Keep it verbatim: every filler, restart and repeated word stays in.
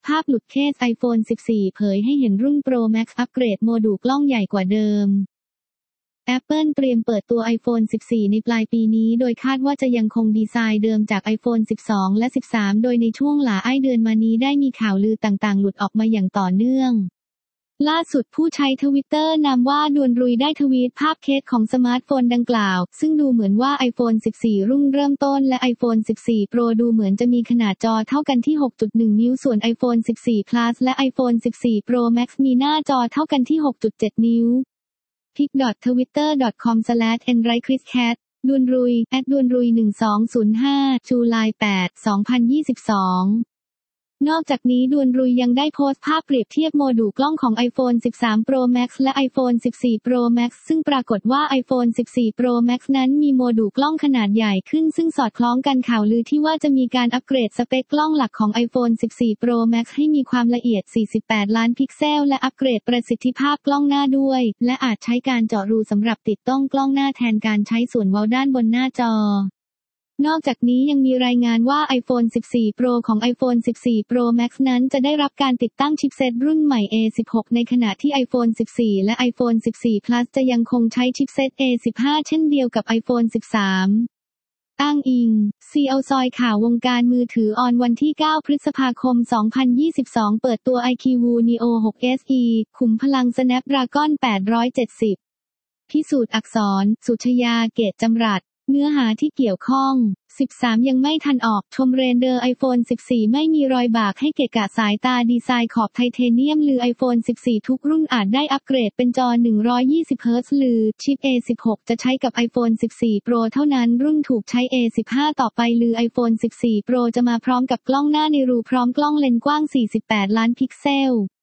ภาพหลุดเคส iPhone สิบสี่ เผยให้เห็นรุ่น Pro Max อัปเกรดโมดูลกล้องใหญ่กว่าเดิม Apple เตรียมเปิดตัว iPhone สิบสี่ ในปลายปีนี้โดยคาดว่าจะยังคงดีไซน์เดิมจาก iPhone สิบสอง และ สิบสาม โดยในช่วงหลายเดือนมานี้ได้มีข่าวลือต่างๆหลุดออกมาอย่างต่อเนื่องล่าสุดผู้ใช้ทวิตเตอร์นามว่าดวนรุยได้ทวีตภาพเคสของสมาร์ทโฟนดังกล่าวซึ่งดูเหมือนว่า iPhone สิบสี่ รุ่นเริ่มต้นและ iPhone สิบสี่ Pro ดูเหมือนจะมีขนาดจอเท่ากันที่ หกจุดหนึ่ง นิ้วส่วน iPhone สิบสี่ Plus และ iPhone สิบสี่ Pro Max มีหน้าจอเท่ากันที่ หกจุดเจ็ด นิ้ว พิก ดอท ทวิตเตอร์ ดอท คอม สแลช เอ็น ไรท์ คริส แคท ดวนรุย แอท ดวนรุย หนึ่งสองศูนย์ห้า จูลายแปด สองพันยี่สิบสองนอกจากนี้ดวนรุยยังได้โพสต์ภาพเปรียบเทียบโมดูลกล้องของ iPhone สิบสาม Pro Max และ iPhone สิบสี่ Pro Max ซึ่งปรากฏว่า iPhone สิบสี่ Pro Max นั้นมีโมดูลกล้องขนาดใหญ่ขึ้นซึ่งสอดคล้องกันข่าวลือที่ว่าจะมีการอัปเกรดสเปคกล้องหลักของ iPhone สิบสี่ Pro Max ให้มีความละเอียด สี่สิบแปด ล้านพิกเซลและอัปเกรดประสิทธิภาพกล้องหน้าด้วยและอาจใช้การเจาะรูสำหรับติดตั้งกล้องหน้าแทนการใช้ส่วนเว้าด้านบนหน้าจอนอกจากนี้ยังมีรายงานว่า iPhone สิบสี่ Pro ของ iPhone สิบสี่ Pro Max นั้นจะได้รับการติดตั้งชิปเซ็ตรุ่นใหม่ เอ สิบหก ในขณะที่ iPhone สิบสี่ และ iPhone สิบสี่ Plus จะยังคงใช้ชิปเซ็ต เอ สิบห้า เช่นเดียวกับ iPhone สิบสาม อ้างอิง ซี แอล ซอยข่าววงการมือถือออนวันที่ เก้า พฤษภาคม สองพันยี่สิบสอง เปิดตัว ไอ คิว Neo หก เอส อี ขุมพลัง Snapdragon แปดร้อยเจ็ดสิบ พิสูจน์อักษร สุชยา เกตจำรัดเนื้อหาที่เกี่ยวข้อง สิบสาม ยังไม่ทันออกชมเรนเดอร์ iPhone สิบสี่ ไม่มีรอยบากให้เกะกะสายตาดีไซน์ขอบไทเทเนียมหรือ iPhone สิบสี่ ทุกรุ่นอาจได้อัปเกรดเป็นจอ หนึ่งร้อยยี่สิบ เฮิร์ตซ์หรือชิป เอ สิบหก จะใช้กับ iPhone สิบสี่ Pro เท่านั้นรุ่นถูกใช้ เอ สิบห้า ต่อไปหรือ iPhone สิบสี่ Pro จะมาพร้อมกับกล้องหน้าในรูพร้อมกล้องเลนส์กว้าง สี่สิบแปด ล้านพิกเซล